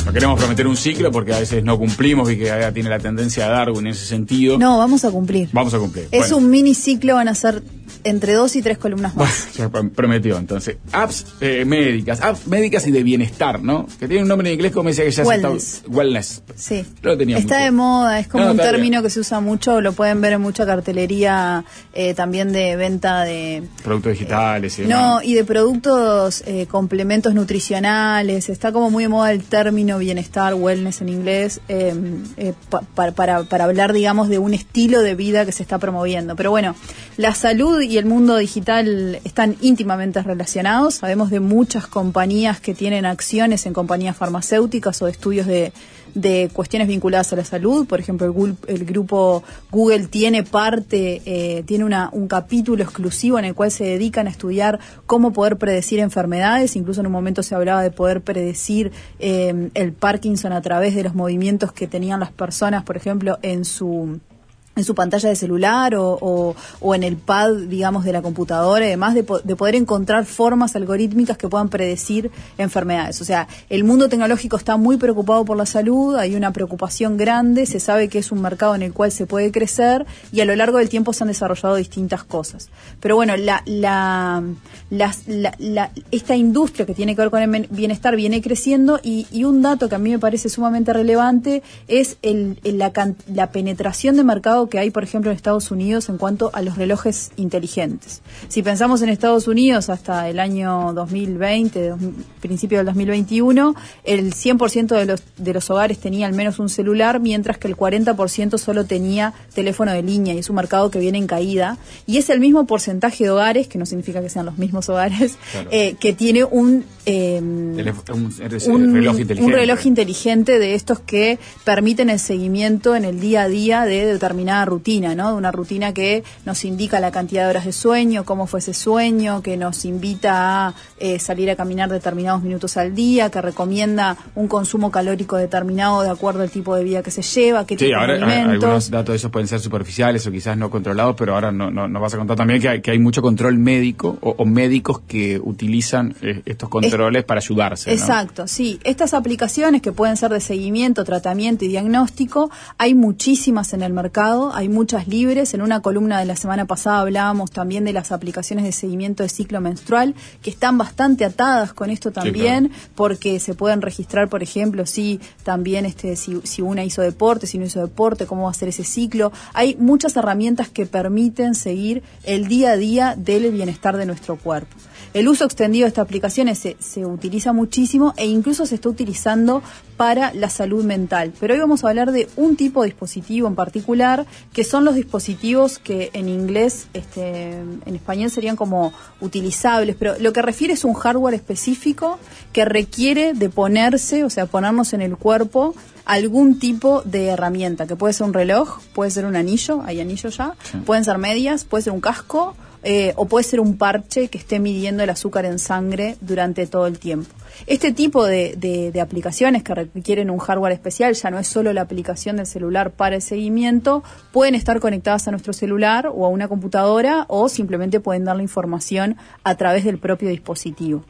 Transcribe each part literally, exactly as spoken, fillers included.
no queremos prometer un ciclo porque a veces no cumplimos y que tiene la tendencia a Darwin en ese sentido. No, vamos a cumplir. Vamos a cumplir. Es bueno. un mini ciclo, van a ser entre dos y tres columnas más. Bueno, ya prometió, entonces. Apps eh, médicas, apps médicas y de bienestar, ¿no? Que tiene un nombre en inglés, como decía que ya Wellness. se está... Wellness. Sí. Lo tenía está mucho. de moda, es como no, un está término bien. que se usa mucho, lo pueden ver en mucha cartelería eh, también de venta de... Productos digitales y Eh, demás. no, y de productos, eh, complementos nutricionales, está como muy de moda el término bienestar, wellness en inglés, eh, eh, pa, pa, para, para hablar, digamos, de un estilo de vida que se está promoviendo. Pero bueno, la salud y el mundo digital están íntimamente relacionados. Sabemos de muchas compañías que tienen acciones en compañías farmacéuticas o de estudios de, de cuestiones vinculadas a la salud. Por ejemplo, el, Google, el grupo Google tiene parte, eh, tiene una, un capítulo exclusivo en el cual se dedican a estudiar cómo poder predecir enfermedades. Incluso en un momento se hablaba de poder predecir eh, el Parkinson a través de los movimientos que tenían las personas, por ejemplo, en su... en su pantalla de celular o, o, o en el pad, digamos, de la computadora, además de, po- de poder encontrar formas algorítmicas que puedan predecir enfermedades. O sea, el mundo tecnológico está muy preocupado por la salud, hay una preocupación grande, se sabe que es un mercado en el cual se puede crecer y a lo largo del tiempo se han desarrollado distintas cosas. Pero bueno, la, la, la, la, la, esta industria que tiene que ver con el bienestar viene creciendo y, y un dato que a mí me parece sumamente relevante es el, el, la, la penetración de mercado que hay, por ejemplo, en Estados Unidos en cuanto a los relojes inteligentes. Si pensamos en Estados Unidos hasta el año dos mil veinte, dos, principio del dos mil veintiuno, el cien por ciento de los, de los hogares tenía al menos un celular, mientras que el cuarenta por ciento solo tenía teléfono de línea, y es un mercado que viene en caída, y es el mismo porcentaje de hogares, que no significa que sean los mismos hogares, claro. eh, que tiene un, eh, Telef- un, un, reloj inteligente. un reloj inteligente de estos que permiten el seguimiento en el día a día de determinada rutina, ¿no? De una rutina que nos indica la cantidad de horas de sueño, cómo fue ese sueño, que nos invita a eh, salir a caminar determinados minutos al día, que recomienda un consumo calórico determinado de acuerdo al tipo de vida que se lleva, qué sí, tipo ahora, de alimentos. Algunos datos de esos pueden ser superficiales o quizás no controlados, pero ahora no, no, nos vas a contar también que hay, que hay mucho control médico o, o médicos que utilizan eh, estos controles es, para ayudarse, ¿no? Exacto, sí. Estas aplicaciones que pueden ser de seguimiento, tratamiento y diagnóstico, hay muchísimas en el mercado, hay muchas libres. En una columna de la semana pasada hablábamos también de las aplicaciones de seguimiento de ciclo menstrual, que están bastante atadas con esto también, sí, claro. Porque se pueden registrar, por ejemplo, si también este, si, si una hizo deporte, si no hizo deporte, cómo va a ser ese ciclo. Hay muchas herramientas que permiten seguir el día a día del bienestar de nuestro cuerpo. El uso extendido de estas aplicaciones se, se utiliza muchísimo e incluso se está utilizando para la salud mental. Pero hoy vamos a hablar de un tipo de dispositivo en particular, que son los dispositivos que en inglés, este, en español serían como utilizables, pero lo que refiere es un hardware específico que requiere de ponerse, o sea, ponernos en el cuerpo algún tipo de herramienta, que puede ser un reloj, puede ser un anillo, hay anillo ya, sí. Pueden ser medias, puede ser un casco, Eh, o puede ser un parche que esté midiendo el azúcar en sangre durante todo el tiempo. Este tipo de, de, de aplicaciones que requieren un hardware especial, ya no es solo la aplicación del celular para el seguimiento, pueden estar conectadas a nuestro celular o a una computadora, o simplemente pueden dar la información a través del propio dispositivo.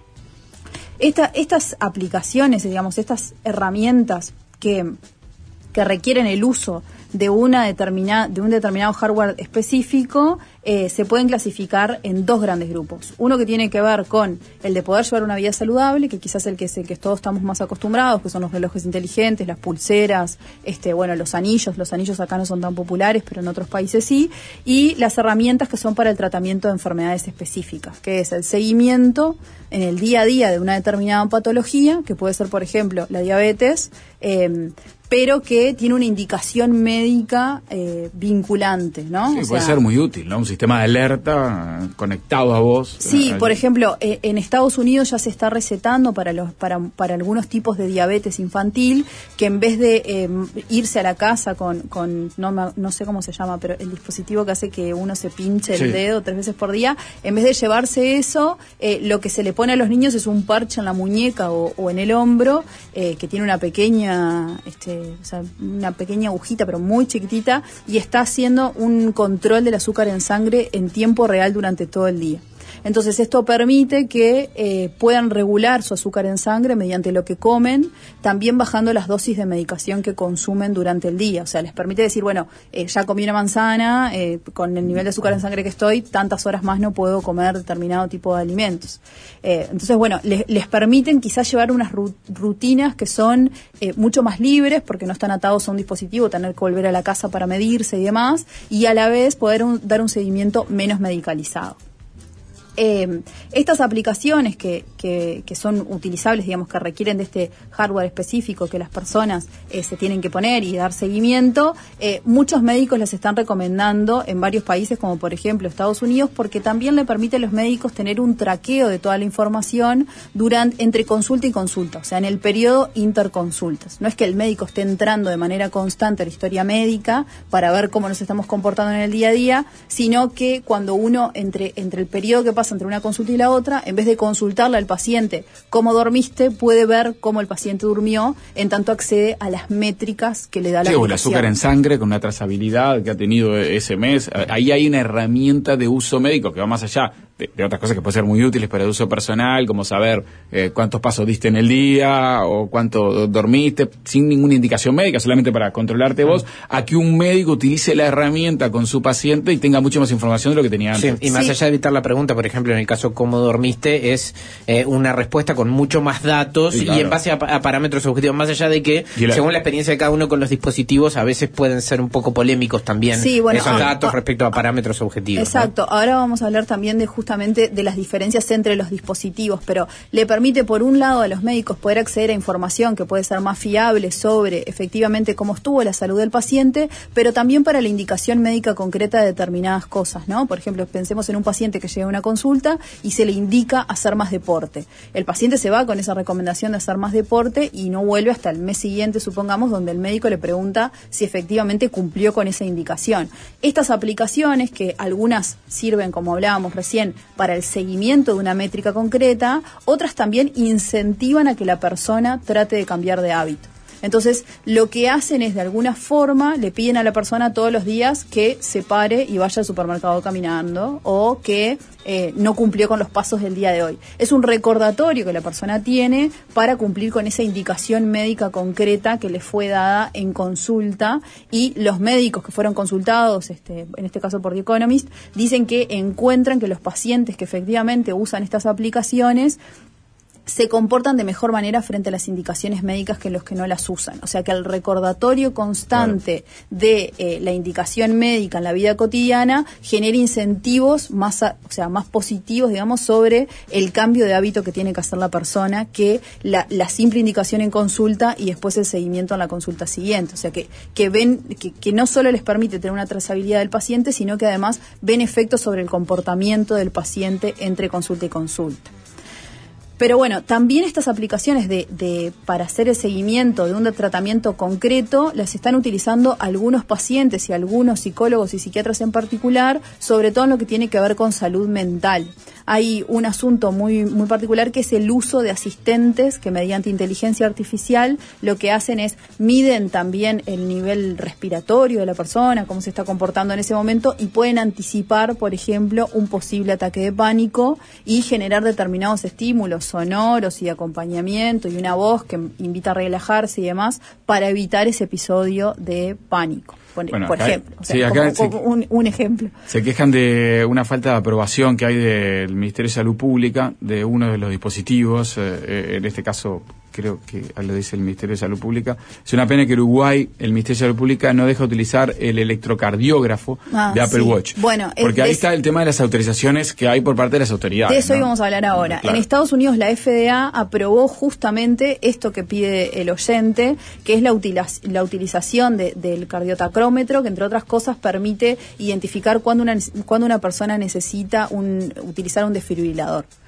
Esta, estas aplicaciones, digamos, estas herramientas que, que requieren el uso de una determinada de un determinado hardware específico, eh, se pueden clasificar en dos grandes grupos. Uno que tiene que ver con el de poder llevar una vida saludable, que quizás el que es el que todos estamos más acostumbrados, que son los relojes inteligentes, las pulseras, este, bueno, los anillos. Los anillos acá no son tan populares, pero en otros países sí. Y las herramientas que son para el tratamiento de enfermedades específicas, que es el seguimiento en el día a día de una determinada patología, que puede ser, por ejemplo, la diabetes, eh, pero que tiene una indicación médica eh, vinculante, ¿no? Sí, o puede sea, ser muy útil, ¿no? Un sistema de alerta eh, conectado a vos. Sí, eh, por ejemplo, eh, en Estados Unidos ya se está recetando para los para, para algunos tipos de diabetes infantil, que en vez de eh, irse a la casa con, con no, no sé cómo se llama, pero el dispositivo que hace que uno se pinche el sí. dedo tres veces por día, en vez de llevarse eso, eh, lo que se le pone a los niños es un parche en la muñeca o, o en el hombro, eh, que tiene una pequeña... este o sea, una pequeña agujita pero muy chiquitita, y está haciendo un control del azúcar en sangre en tiempo real durante todo el día. Entonces esto permite que eh, puedan regular su azúcar en sangre mediante lo que comen, también bajando las dosis de medicación que consumen durante el día. O sea, les permite decir, bueno, eh, ya comí una manzana, eh, con el nivel de azúcar en sangre que estoy, tantas horas más no puedo comer determinado tipo de alimentos. Eh, entonces, bueno, les, les permiten quizás llevar unas rutinas que son eh, mucho más libres, porque no están atados a un dispositivo, tener que volver a la casa para medirse y demás, y a la vez poder un, dar un seguimiento menos medicalizado. Eh, estas aplicaciones que, que, que son utilizables, digamos, que requieren de este hardware específico que las personas eh, se tienen que poner y dar seguimiento, eh, muchos médicos las están recomendando en varios países, como por ejemplo Estados Unidos, porque también le permite a los médicos tener un traqueo de toda la información durante, entre consulta y consulta, o sea, en el periodo interconsultas. No es que el médico esté entrando de manera constante a la historia médica para ver cómo nos estamos comportando en el día a día, sino que cuando uno, entre, entre el periodo que pasa entre una consulta y la otra, en vez de consultarle al paciente cómo dormiste, puede ver cómo el paciente durmió, en tanto accede a las métricas que le da la sí, aplicación. O el azúcar en sangre con una trazabilidad que ha tenido ese mes. Ahí hay una herramienta de uso médico que va más allá de, de otras cosas que pueden ser muy útiles para el uso personal, como saber eh, cuántos pasos diste en el día o cuánto dormiste, sin ninguna indicación médica, solamente para controlarte vos, a que un médico utilice la herramienta con su paciente y tenga mucha más información de lo que tenía antes. Sí, y más sí. allá de evitar la pregunta, por ejemplo, en el caso cómo dormiste, es eh, una respuesta con mucho más datos sí, claro. y en base a, a parámetros objetivos, más allá de que, la... según la experiencia de cada uno con los dispositivos, a veces pueden ser un poco polémicos también sí, bueno, esos ah, datos ah, respecto a parámetros objetivos. Exacto, ¿no? Ahora vamos a hablar también de justamente de las diferencias entre los dispositivos, pero le permite por un lado a los médicos poder acceder a información que puede ser más fiable sobre efectivamente cómo estuvo la salud del paciente, pero también para la indicación médica concreta de determinadas cosas, ¿no? Por ejemplo, pensemos en un paciente que llega a una consulta y se le indica hacer más deporte. El paciente se va con esa recomendación de hacer más deporte y no vuelve hasta el mes siguiente, supongamos, donde el médico le pregunta si efectivamente cumplió con esa indicación. Estas aplicaciones, que algunas sirven, como hablábamos recién, para el seguimiento de una métrica concreta, otras también incentivan a que la persona trate de cambiar de hábito. Entonces, lo que hacen es, de alguna forma, le piden a la persona todos los días que se pare y vaya al supermercado caminando, o que eh, no cumplió con los pasos del día de hoy. Es un recordatorio que la persona tiene para cumplir con esa indicación médica concreta que le fue dada en consulta, y los médicos que fueron consultados, este, en este caso por The Economist, dicen que encuentran que los pacientes que efectivamente usan estas aplicaciones se comportan de mejor manera frente a las indicaciones médicas que los que no las usan. O sea, que el recordatorio constante claro. de eh, la indicación médica en la vida cotidiana genera incentivos más, a, o sea, más positivos, digamos, sobre el cambio de hábito que tiene que hacer la persona, que la, la simple indicación en consulta y después el seguimiento en la consulta siguiente. O sea, que, que ven que, que no solo les permite tener una trazabilidad del paciente, sino que además ven efectos sobre el comportamiento del paciente entre consulta y consulta. Pero bueno, también estas aplicaciones de, de para hacer el seguimiento de un tratamiento concreto las están utilizando algunos pacientes y algunos psicólogos y psiquiatras en particular, sobre todo en lo que tiene que ver con salud mental. Hay un asunto muy, muy particular que es el uso de asistentes que mediante inteligencia artificial lo que hacen es miden también el nivel respiratorio de la persona, cómo se está comportando en ese momento, y pueden anticipar, por ejemplo, un posible ataque de pánico y generar determinados estímulos sonoros y de acompañamiento y una voz que invita a relajarse y demás para evitar ese episodio de pánico. Por, bueno, por acá, ejemplo, o sea, sí, acá como, como un, un ejemplo. Se quejan de una falta de aprobación que hay del Ministerio de Salud Pública de uno de los dispositivos, eh, en este caso creo que lo dice el Ministerio de Salud Pública. Es una pena que Uruguay, el Ministerio de Salud Pública, no deja utilizar el electrocardiógrafo ah, de Apple sí. Watch. Bueno, porque ahí es, está el tema de las autorizaciones que hay por parte de las autoridades. De eso ¿no? íbamos a hablar ahora. Claro. En Estados Unidos la F D A aprobó justamente esto que pide el oyente, que es la, utiliz- la utilización de, del cardiotacrómetro, que entre otras cosas permite identificar cuándo una, cuándo una persona necesita un, utilizar un desfibrilador.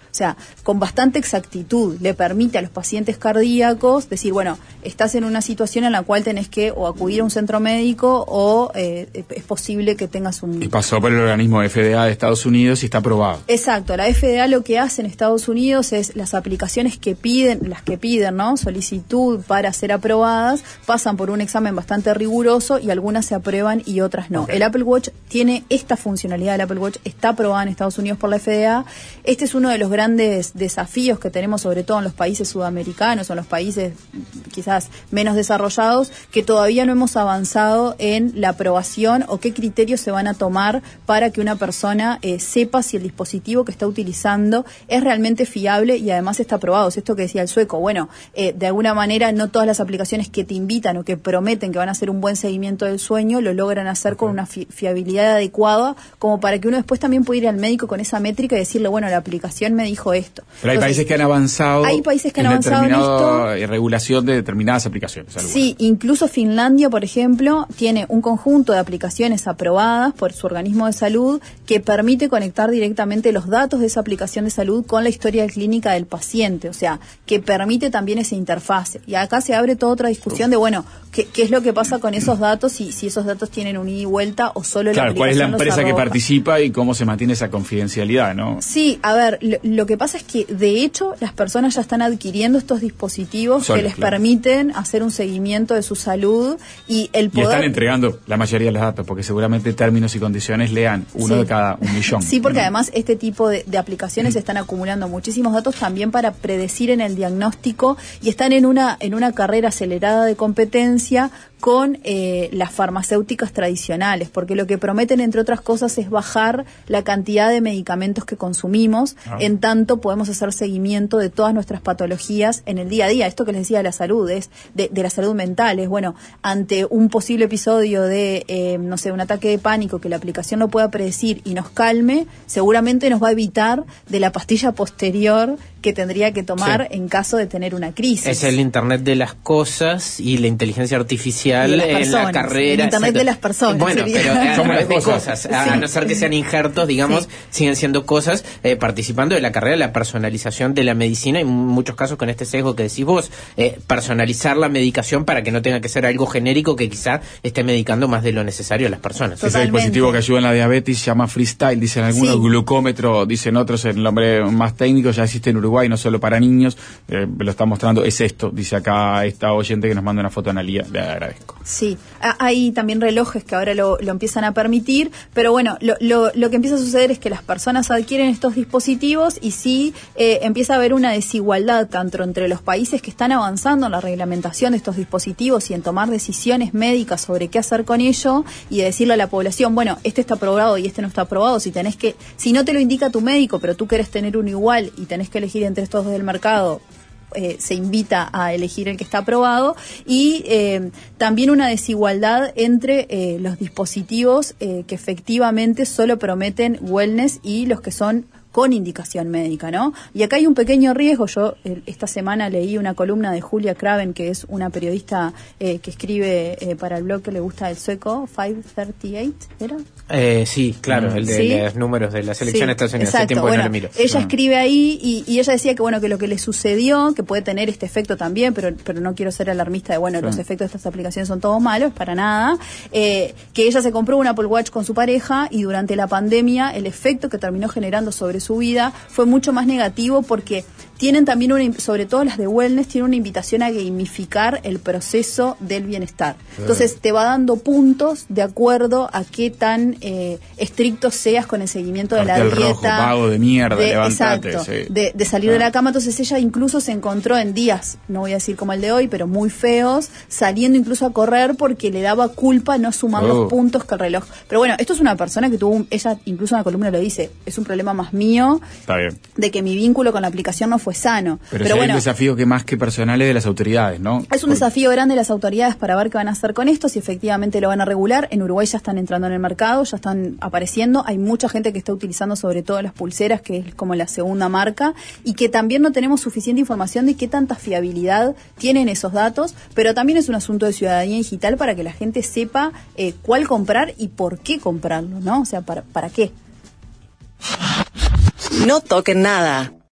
O sea, con bastante exactitud le permite a los pacientes cardíacos decir, bueno, estás en una situación en la cual tenés que o acudir a un centro médico o eh, es posible que tengas un... Y pasó por el organismo F D A de Estados Unidos y está aprobado. Exacto, la F D A lo que hace en Estados Unidos es las aplicaciones que piden, las que piden, ¿no? Solicitud para ser aprobadas, pasan por un examen bastante riguroso y algunas se aprueban y otras no. Okay. El Apple Watch tiene esta funcionalidad, el Apple Watch está aprobada en Estados Unidos por la F D A. Este es uno de los grandes desafíos que tenemos, sobre todo en los países sudamericanos o en los países quizás menos desarrollados, que todavía no hemos avanzado en la aprobación o qué criterios se van a tomar para que una persona eh, sepa si el dispositivo que está utilizando es realmente fiable y además está aprobado. Es esto que decía el sueco. Bueno, eh, de alguna manera no todas las aplicaciones que te invitan o que prometen que van a hacer un buen seguimiento del sueño lo logran hacer con una fi- fiabilidad adecuada como para que uno después también pueda ir al médico con esa métrica y decirle, bueno, la aplicación me dijo esto. Pero hay Entonces, países que han avanzado hay países que han en avanzado en esto. eh, regulación de determinadas aplicaciones. Algunas. Sí, incluso Finlandia, por ejemplo, tiene un conjunto de aplicaciones aprobadas por su organismo de salud que permite conectar directamente los datos de esa aplicación de salud con la historia clínica del paciente, o sea, que permite también esa interfase. Y acá se abre toda otra discusión de, bueno, ¿qué, qué es lo que pasa con esos datos y si esos datos tienen un ida y vuelta o solo claro, la aplicación cuál es la empresa los que arroja. participa y cómo se mantiene esa confidencialidad, ¿no? Sí, a ver, lo, lo que pasa es que de hecho las personas ya están adquiriendo estos dispositivos Solo, que les claro. permiten hacer un seguimiento de su salud y el poder... Y están entregando la mayoría de los datos, porque seguramente términos y condiciones lean uno sí. de cada un millón. Sí, porque ¿no? además este tipo de, de aplicaciones están acumulando muchísimos datos también para predecir en el diagnóstico y están en una, en una carrera acelerada de competencia con eh, las farmacéuticas tradicionales, porque lo que prometen, entre otras cosas, es bajar la cantidad de medicamentos que consumimos, ah. en tanto podemos hacer seguimiento de todas nuestras patologías en el día a día. Esto que les decía de la salud, es de, de la salud mental, es bueno, ante un posible episodio de, eh, no sé, un ataque de pánico que la aplicación no pueda predecir y nos calme, seguramente nos va a evitar de la pastilla posterior que tendría que tomar sí. en caso de tener una crisis. Es el Internet de las cosas y la inteligencia artificial en la carrera. El Internet exacto. de las personas. Bueno, sería. pero a través de cosas, a, sí. a no ser que sean injertos, digamos, sí. siguen siendo cosas, eh, participando de la carrera de la personalización de la medicina, en muchos casos con este sesgo que decís vos, eh, personalizar la medicación para que no tenga que ser algo genérico que quizá esté medicando más de lo necesario a las personas. Ese dispositivo que ayuda en la diabetes se llama Freestyle, dicen algunos, sí. glucómetro, dicen otros, el nombre más técnico, ya existe en Uruguay, no solo para niños, eh, lo está mostrando, es esto, dice acá esta oyente que nos manda una foto a Analía, le agradezco. Sí, hay también relojes que ahora lo, lo empiezan a permitir, pero bueno, lo, lo, lo que empieza a suceder es que las personas adquieren estos dispositivos y sí eh, empieza a haber una desigualdad tanto entre los países que están avanzando en la reglamentación de estos dispositivos y en tomar decisiones médicas sobre qué hacer con ello y de decirle a la población, bueno, este está aprobado y este no está aprobado, si tenés que, si no te lo indica tu médico, pero tú querés tener uno igual y tenés que elegir entre estos dos del mercado, Eh, se invita a elegir el que está aprobado y eh, también una desigualdad entre eh, los dispositivos eh, que efectivamente solo prometen wellness y los que son con indicación médica, ¿no? Y acá hay un pequeño riesgo. Yo eh, esta semana leí una columna de Julia Craven, que es una periodista eh, que escribe eh, para el blog que le gusta el sueco, quinientos treinta y ocho, ¿era? Eh, sí, claro, el de ¿Sí? los números de la selección sí, de Estados Unidos. Exacto. Hace tiempo bueno, que no lo miro. Ella mm. escribe ahí y, y ella decía que bueno que lo que le sucedió, que puede tener este efecto también, pero pero no quiero ser alarmista de bueno, sí. los efectos de estas aplicaciones son todos malos, para nada, eh, que ella se compró un Apple Watch con su pareja y durante la pandemia el efecto que terminó generando sobre su vida fue mucho más negativo porque tienen también, una, sobre todo las de wellness, tienen una invitación a gamificar el proceso del bienestar. Entonces te va dando puntos de acuerdo a qué tan eh, estricto seas con el seguimiento de Cartel la dieta. Rojo, vago de mierda, de, levantate. Exacto, Sí. de, de salir ah. de la cama. Entonces ella incluso se encontró en días, no voy a decir como el de hoy, pero muy feos, saliendo incluso a correr porque le daba culpa no sumar oh. los puntos que el reloj. Pero bueno, esto es una persona que tuvo, un, ella incluso en la columna lo dice, es un problema más mío. Está bien. De que mi vínculo con la aplicación no fue sano. Pero, Pero si bueno, hay un desafío que más que personal es de las autoridades, ¿no? Es un Por... desafío grande de las autoridades para ver qué van a hacer con esto, si efectivamente lo van a regular. En Uruguay ya están entrando en el mercado, ya están apareciendo. Hay mucha gente que está utilizando sobre todo las pulseras, que es como la segunda marca, y que también no tenemos suficiente información de qué tanta fiabilidad tienen esos datos, pero también es un asunto de ciudadanía digital para que la gente sepa eh, cuál comprar y por qué comprarlo, ¿no? O sea, ¿para, para qué? No toquen nada.